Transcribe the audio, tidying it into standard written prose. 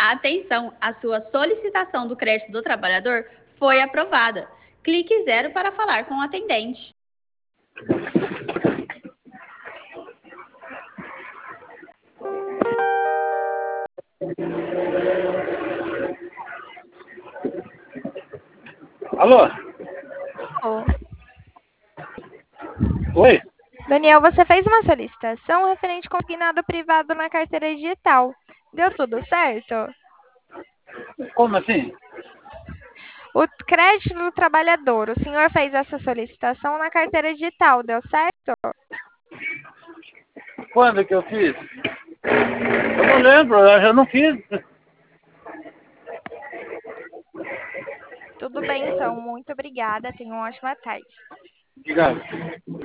Atenção, a sua solicitação do crédito do trabalhador foi aprovada. Clique 0 para falar com o atendente. Alô? Oi? Daniel, você fez uma solicitação referente ao consignado privado na carteira digital. Deu tudo certo? Como assim? O crédito do trabalhador, o senhor fez essa solicitação na carteira digital, deu certo? Quando que eu fiz? Eu não lembro, eu já não fiz. Tudo bem, então. Muito obrigada. Tenha uma ótima tarde. Obrigado.